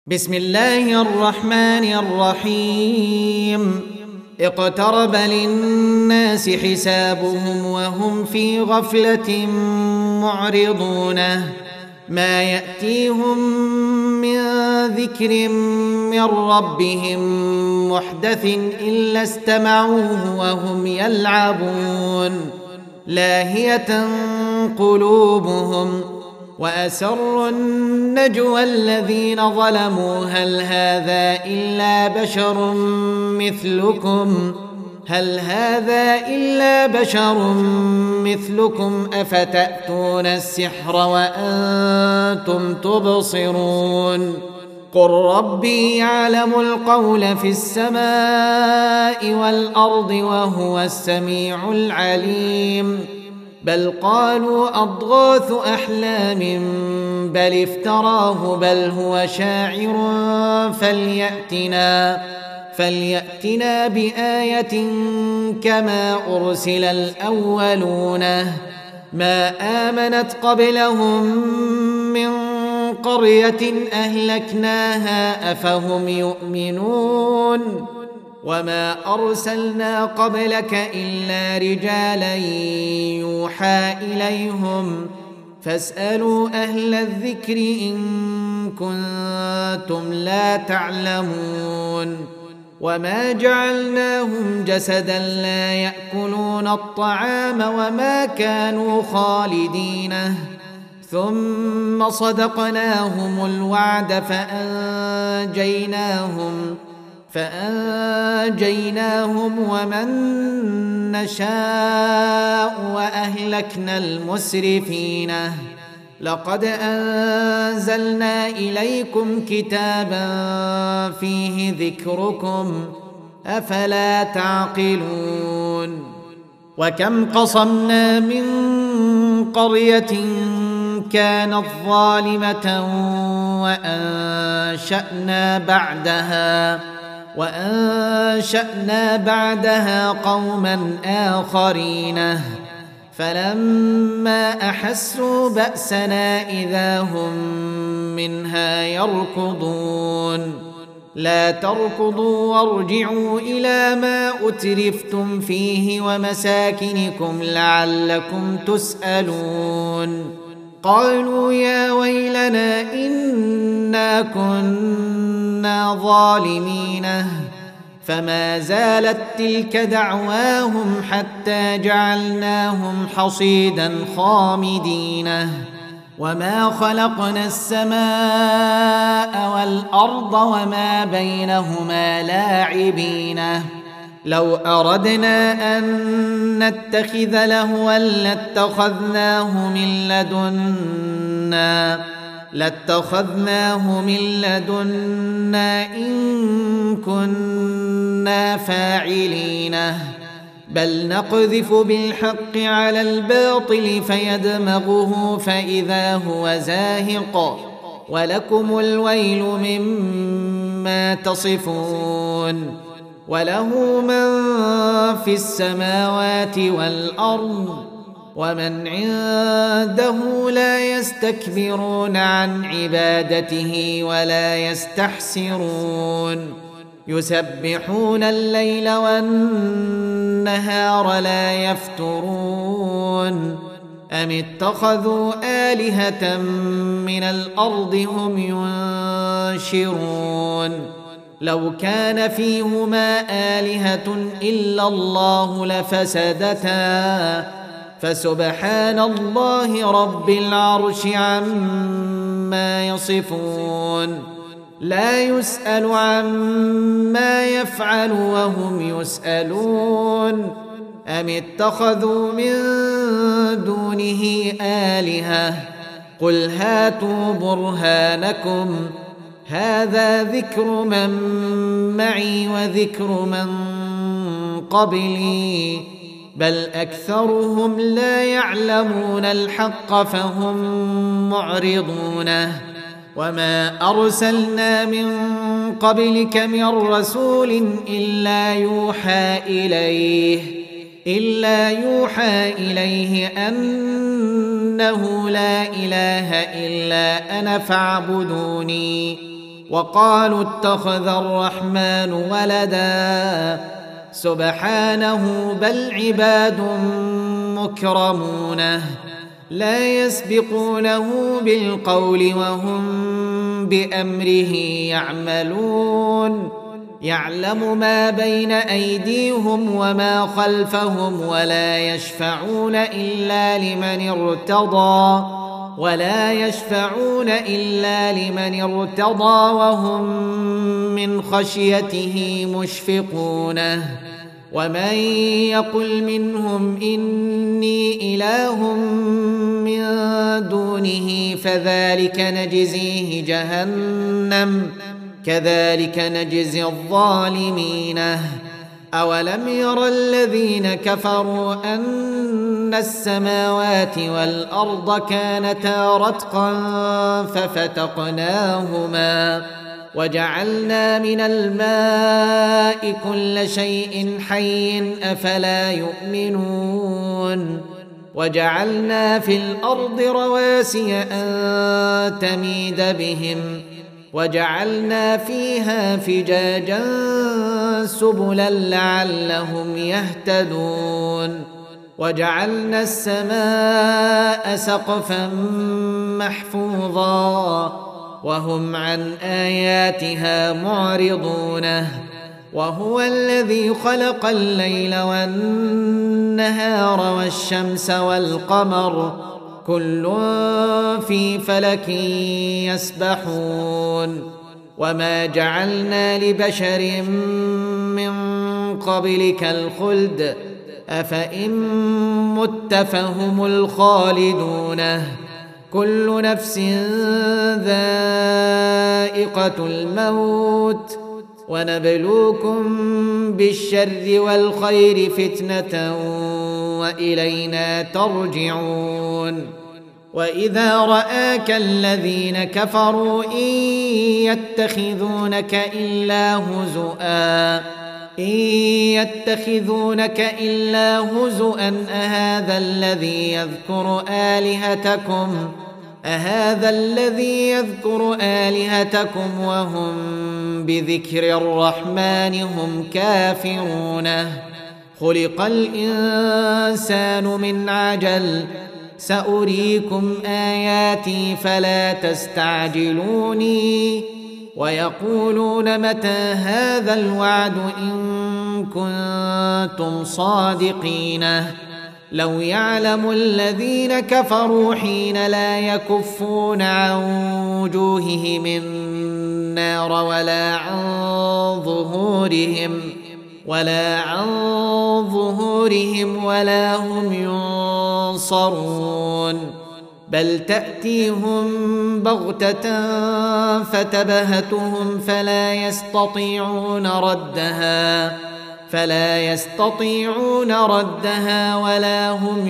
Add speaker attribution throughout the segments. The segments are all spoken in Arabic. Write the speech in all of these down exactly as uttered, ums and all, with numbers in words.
Speaker 1: بسم الله الرحمن الرحيم اقترب للناس حسابهم وهم في غفلة معرضون ما يأتيهم من ذكر من ربهم محدث إلا استمعوه وهم يلعبون لاهية قلوبهم وأسروا النجوى الذين ظلموا هل هذا إلا بشر مثلكم هل هذا إلا بشر مثلكم أفتأتون السحر وأنتم تبصرون قل ربي يعلم القول في السماء والأرض وهو السميع العليم بل قالوا أضغاث أحلام بل افتراه بل هو شاعر فليأتنا فليأتنا بآية كما أرسل الأولون ما آمنت قبلهم من قرية أهلكناها أفهم يؤمنون وما أرسلنا قبلك إلا رجالا يوحى إليهم فاسألوا أهل الذكر إن كنتم لا تعلمون وما جعلناهم جسدا لا يأكلون الطعام وما كانوا خالدين ثم صدقناهم الوعد فأنجيناهم فأنجيناهم ومن نشاء وأهلكنا المسرفين لقد أنزلنا إليكم كتابا فيه ذكركم أفلا تعقلون وكم قصمنا من قرية كانت ظالمة وأنشأنا بعدها وأنشأنا بعدها قوما آخرين فلما أحسوا بأسنا إذا هم منها يركضون لا تركضوا وارجعوا إلى ما أترفتم فيه ومساكنكم لعلكم تسألون قالوا يا ويلنا إنا كنا ظالمين فما زالت تلك دعواهم حتى جعلناهم حصيدا خامدين وما خلقنا السماء والأرض وما بينهما لاعبين لو أردنا أن نتخذ لهوا لاتخذناه من لدنا لاتخذناه من لدنا إن كنا فاعلين بل نقذف بالحق على الباطل فيدمغه فإذا هو زاهق ولكم الويل مما تصفون وله من في السماوات والأرض ومن عنده لا يستكبرون عن عبادته ولا يستحسرون يسبحون الليل والنهار لا يفترون أم اتخذوا آلهة من الأرض هم ينشرون لو كان فيهما آلهة إلا الله لفسدتا فسبحان الله رب العرش عما يصفون لا يسأل عما يفعل وهم يسألون أم اتخذوا من دونه آلهة قل هاتوا برهانكم هذا ذكر من معي وذكر من قبلي بل أكثرهم لا يعلمون الحق فهم معرضون وما أرسلنا من قبلك من رسول إلا يوحى إليه إلا يوحى إليه أنه لا إله إلا أنا فاعبدوني وقالوا اتخذ الرحمن ولدا سبحانه بل عباد مكرمون لا يسبقونه بالقول وهم بأمره يعملون يعلم ما بين أيديهم وما خلفهم ولا يشفعون إلا لمن ارتضى ولا يشفعون إلا لمن ارتضى وهم من خشيته مشفقون ومن يقل منهم إني إله من دونه فذلك نجزيه جهنم كذلك نجزي الظالمين أولم ير الذين كفروا أن السماوات والأرض كانتا رتقا ففتقناهما وجعلنا من الماء كل شيء حي أفلا يؤمنون وجعلنا في الأرض رواسي أن تميد بهم وجعلنا فيها فجاجا سبلا لعلهم يهتدون وجعلنا السماء سقفا محفوظا وهم عن آياتها معرضون وهو الذي خلق الليل والنهار والشمس والقمر كل في فلك يسبحون وما جعلنا لبشر من قبلك الخلد أفإن مت فهم الخالدون كل نفس ذائقة الموت ونبلوكم بالشر والخير فتنة وإلينا ترجعون وإذا رآك الذين كفروا إن يتخذونك إلا هزؤا إن يتخذونك إلا هزؤا أهذا الذي يذكر آلهتكم أهذا الذي يذكر آلهتكم وهم بذكر الرحمن هم كافرون خلق الإنسان من عجل سأريكم آياتي فلا تستعجلوني ويقولون متى هذا الوعد إن كنتم صادقين لو يعلم الذين كفروا حين لا يكفون عن وجوههم النار ولا عن ظهورهم ولا عن ظهورهم ولا هم ينصرون بل تأتيهم بغتة فتبهتهم فلا يستطيعون ردها فلا يستطيعون ردها ولا هم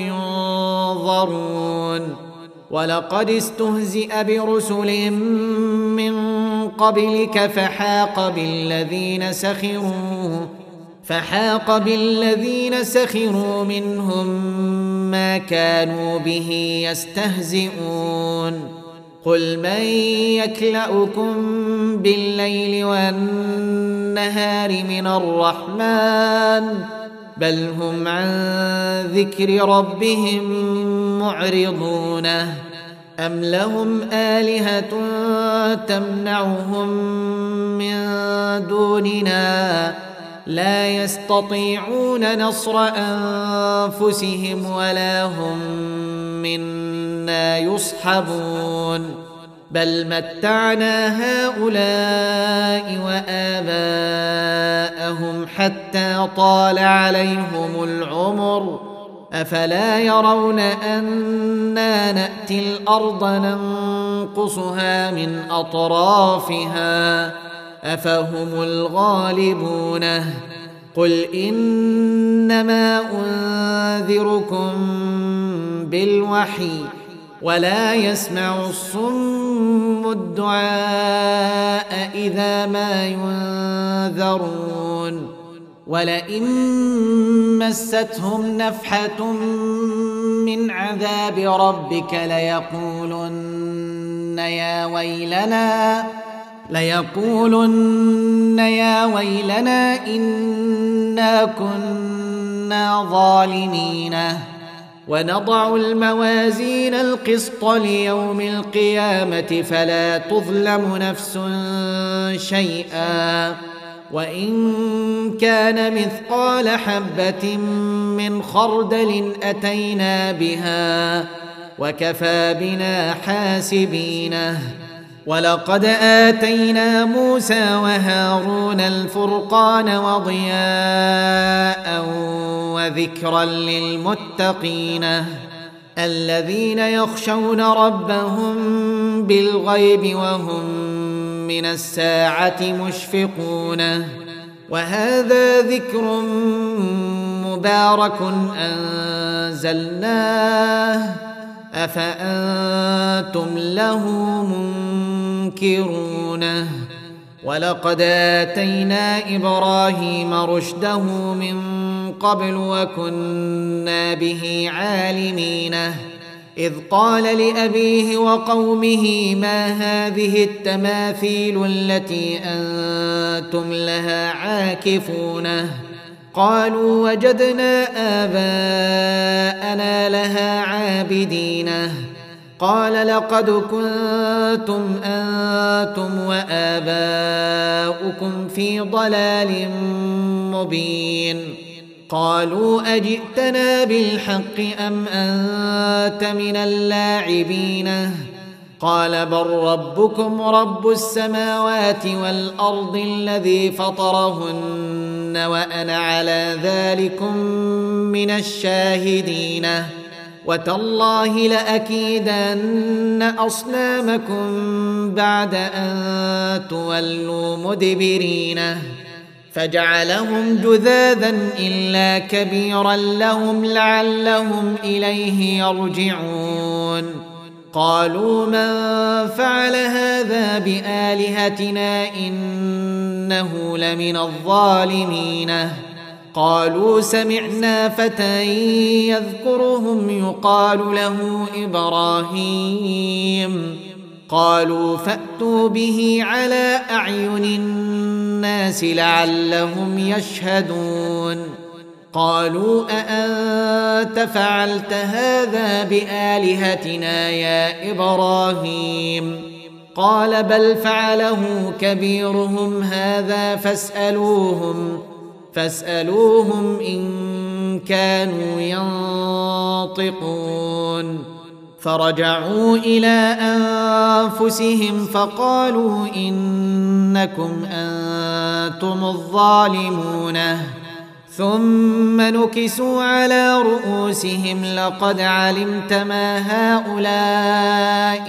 Speaker 1: ينظرون ولقد استهزئ برسل من قبلك فحاق بالذين سخروا فحاق بالذين سخروا منهم ما كانوا به يستهزئون قل من يكلؤكم بالليل والنهار من الرحمن بل هم عن ذكر ربهم معرضون أم لهم آلهة تمنعهم من دوننا لا يستطيعون نصر أنفسهم ولا هم منا يصحبون بل متعنا هؤلاء وآباءهم حتى طال عليهم العمر أفلا يرون أنا نأتي الأرض ننقصها من أطرافها أفهم الغالبون قل إنما أنذركم بالوحي ولا يسمع الصم الدعاء إذا ما ينذرون ولئن مستهم نفحة من عذاب ربك ليقولن يا ويلنا ليقولن يا ويلنا إنا كنا ظالمين ونضع الموازين القسط ليوم القيامة فلا تظلم نفس شيئا وإن كان مثقال حبة من خردل أتينا بها وكفى بنا حاسبين ولقد آتينا موسى وهارون الفرقان وضياء وذكرا للمتقين الذين يخشون ربهم بالغيب وهم من الساعة مشفقون وهذا ذكر مبارك أنزلناه أفأنتم له منكرون ولقد آتينا إبراهيم رشده من قبل وكنا به عالمين إذ قال لأبيه وقومه ما هذه التماثيل التي أنتم لها عاكفون قالوا وجدنا آباءنا لها عابدين قال لقد كنتم أنتم وآباؤكم في ضلال مبين قالوا أجئتنا بالحق أم أنت من اللاعبين قال بل ربكم رب السماوات والأرض الذي فطرهن وأنا على ذلكم من الشاهدين وتالله لأكيدن أصنامكم بعد أن تولوا مدبرين فجعلهم جذاذا إلا كبيرا لهم لعلهم إليه يرجعون قالوا من فعل هذا بآلهتنا إنه لمن الظالمين قالوا سمعنا فتى يذكرهم يقال له إبراهيم قالوا فأتوا به على أعين الناس لعلهم يشهدون قالوا أأنت فعلت هذا بآلهتنا يا إبراهيم قال بل فعله كبيرهم هذا فاسألوهم فاسألوهم إن كانوا ينطقون فرجعوا إلى أنفسهم فقالوا إنكم أنتم الظالمون ثم نكسوا على رؤوسهم لقد علمت ما هؤلاء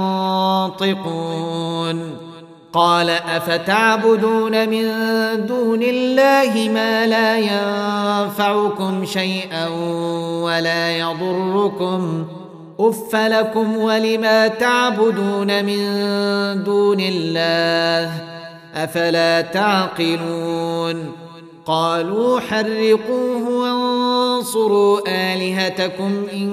Speaker 1: ينطقون قال أفتعبدون من دون الله ما لا ينفعكم شيئا ولا يضركم أف لكم ولما تعبدون من دون الله أفلا تعقلون قالوا حرقوه وانصروا آلهتكم إن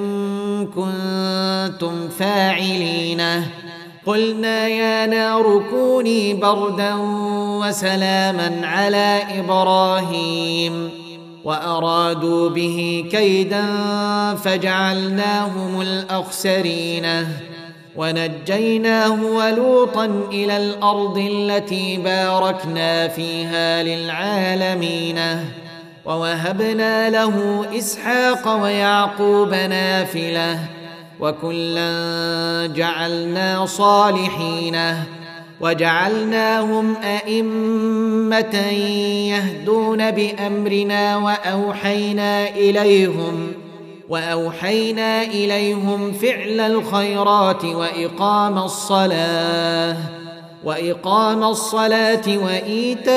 Speaker 1: كنتم فاعلين قلنا يا نار كوني بردا وسلاما على إبراهيم وأرادوا به كيدا فجعلناهم الأخسرين ونجيناه ولوطا إلى الأرض التي باركنا فيها للعالمين ووهبنا له إسحاق ويعقوب نافلة وكلا جعلنا صالحين وجعلناهم أئمة يهدون بأمرنا وأوحينا إليهم وأوحينا إليهم فعل الخيرات وإقام الصلاة وإقام الصلاة وإيتاء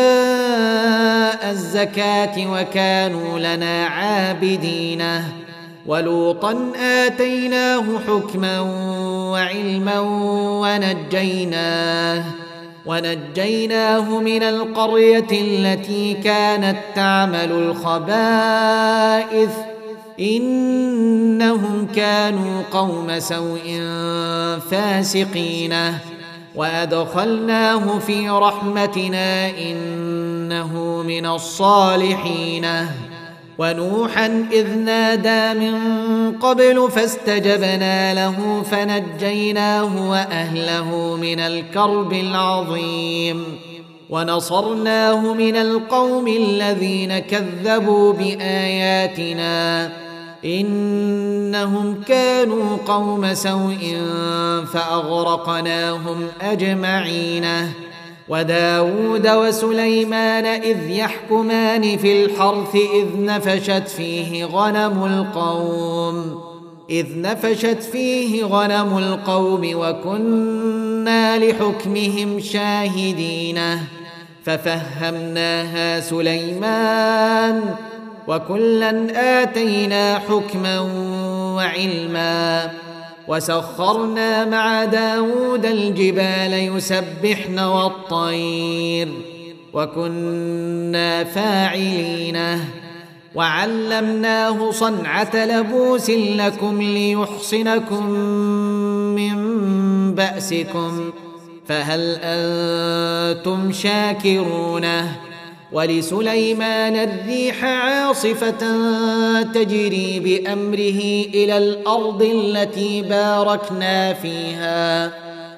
Speaker 1: الزكاة وكانوا لنا عابدين ولوطا آتيناه حكما وعلما ونجيناه ونجيناه من القرية التي كانت تعمل الخبائث إنهم كانوا قوم سوء فاسقين وأدخلناه في رحمتنا إنه من الصالحين ونوحا إذ نادى من قبل فاستجبنا له فنجيناه وأهله من الكرب العظيم ونصرناه من القوم الذين كذبوا بآياتنا إنهم كانوا قوم سوء فأغرقناهم أجمعين وداود وسليمان إذ يحكمان في الحرث إذ نفشت فيه غنم القوم إذ نفشت فيه غنم القوم وكنا لحكمهم شاهدين ففهمناها سليمان وكلا آتينا حكما وعلما وسخرنا مع داود الجبال يسبحن والطير وكنا فاعلين وعلمناه صنعة لبوس لكم ليحصنكم من بأسكم فهل أنتم شاكرون ولسليمان الريح عاصفة تجري بأمره إلى الأرض التي باركنا فيها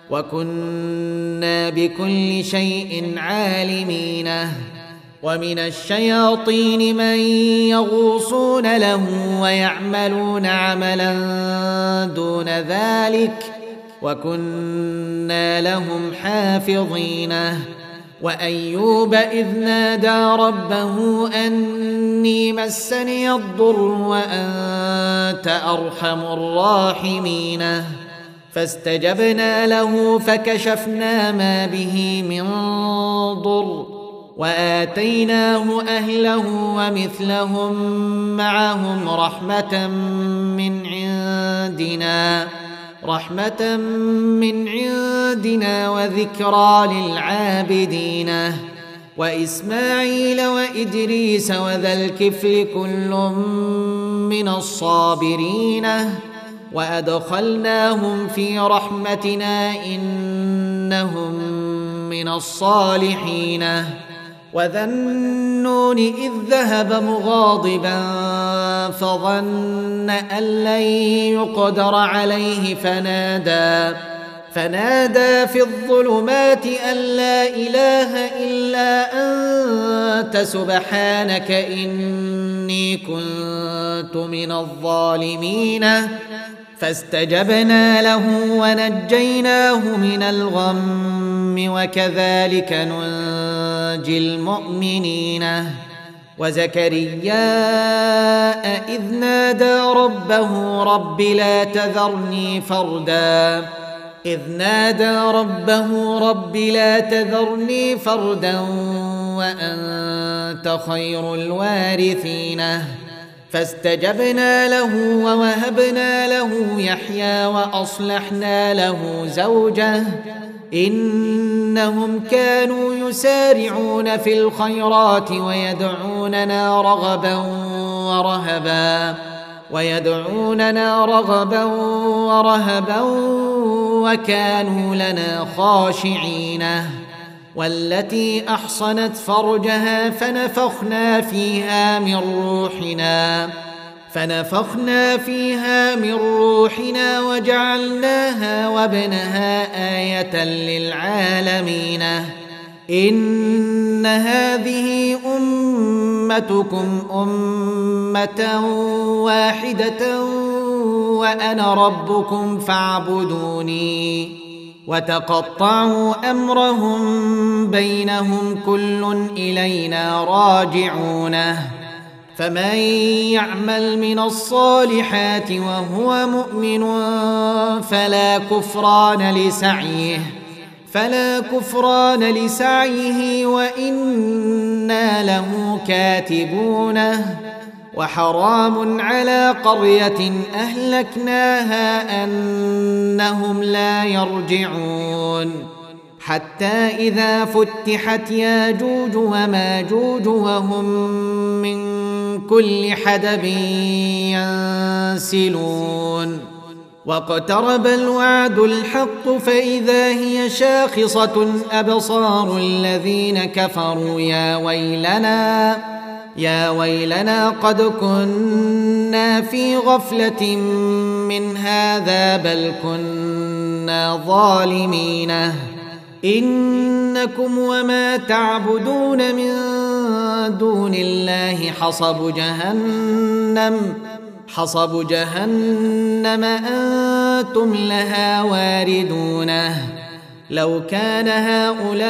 Speaker 1: وكنا بكل شيء عالمين ومن الشياطين من يغوصون له ويعملون عملا دون ذلك وكنا لهم حافظين وأيوب إذ نادى ربه أني مسني الضر وأنت أرحم الراحمين فاستجبنا له فكشفنا ما به من ضر وآتيناه أهله ومثلهم معهم رحمة من عندنا رحمة من عندنا وذكرى للعابدين وإسماعيل وإدريس وذا الكفل كل من الصابرين وأدخلناهم في رحمتنا إنهم من الصالحين وذا النون إذ ذهب مغاضبا فظن أن لن يقدر عليه فنادى فنادى في الظلمات أن لا إله إلا أنت سبحانك إني كنت من الظالمين فاستجبنا له ونجيناه من الغم وكذلك ننجي المؤمنين وزكريا إذ نادى ربه رب لا تذرني فردا إذ نادى ربه رب لا تذرني فردا وأنت خير الوارثين فاستجبنا له ووهبنا له يحيى وأصلحنا له زوجه إنهم كانوا يسارعون في الخيرات ويدعوننا رغبا ورهبا ويدعوننا رغبا ورهبا وكانوا لنا خاشعين والتي أحصنت فرجها فنفخنا فيها من روحنا فنفخنا فيها من روحنا وجعلناها وابنها آية للعالمين إن هذه أمتكم أمة واحدة وأنا ربكم فاعبدوني وتقطعوا أمرهم بينهم كل إلينا راجعونه فمن يعمل من الصالحات وهو مؤمن فلا كفران لسعيه فلا كفران لسعيه وإنا له كاتبونه وحرام على قرية أهلكناها أنهم لا يرجعون حتى إذا فتحت ياجوج وماجوج وهم من كل حدب ينسلون واقترب الوعد الحق فإذا هي شاخصة أبصار الذين كفروا يا ويلنا يا ويلنا قد كنا في غفلة من هذا بل كنا ظالمين إنكم وما تعبدون من دون الله حصب جهنم حصب جهنم أنتم لها واردون لو كان هؤلاء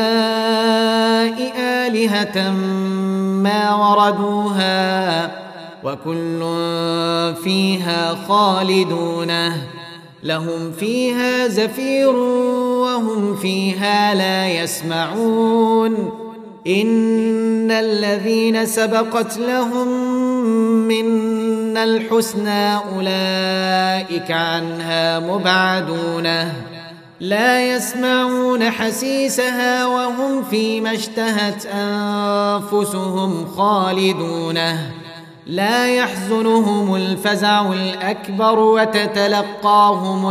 Speaker 1: آلهة ما وردوها وكل فيها خالدون لهم فيها زفير وهم فيها لا يسمعون إن الذين سبقت لهم منا الحسنى أولئك عنها مبعدون لا يسمعون حسيسها وهم فيما اشتهت أنفسهم خالدون لا يحزنهم الفزع الأكبر وتتلقاهم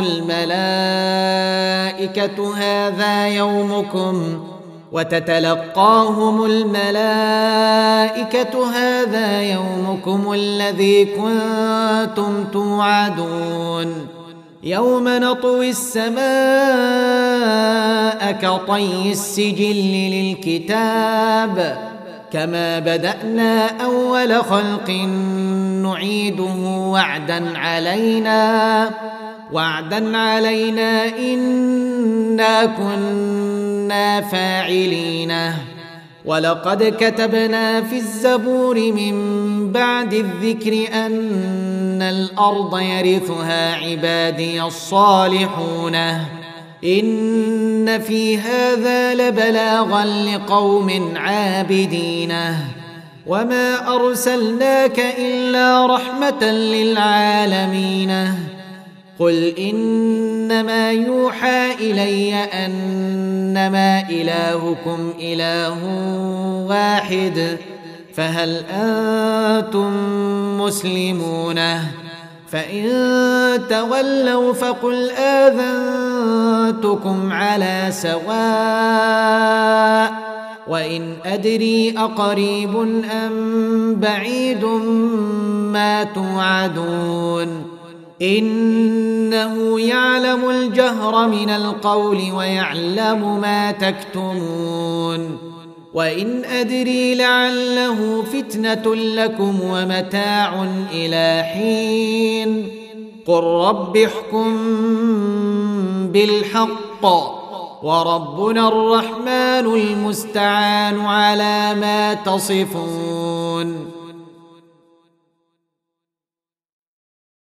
Speaker 1: الملائكة هذا يومكم وتتلقاهم الملائكة هذا يومكم الذي كنتم توعدون يوم نطوي السماء كطي السجل للكتاب كما بدأنا أول خلق نعيده وعدا علينا وعدا علينا إنا كنا فاعلين ولقد كتبنا في الزبور من بعد الذكر أن الأرض يرثها عبادي الصالحون إن في هذا لبلاغا لقوم عابدين وما أرسلناك إلا رحمة للعالمين قل إنما يوحى إلي أنما إلهكم إله واحد فهل أنتم مسلمون فإن تولوا فقل آذنتكم على سواء وإن أدري أقريب أم بعيد ما توعدون إنه يعلم الجهر من القول ويعلم ما تكتمون وإن أدري لعله فتنة لكم ومتاع إلى حين قل رب احكم بالحق وربنا الرحمن المستعان على ما تصفون.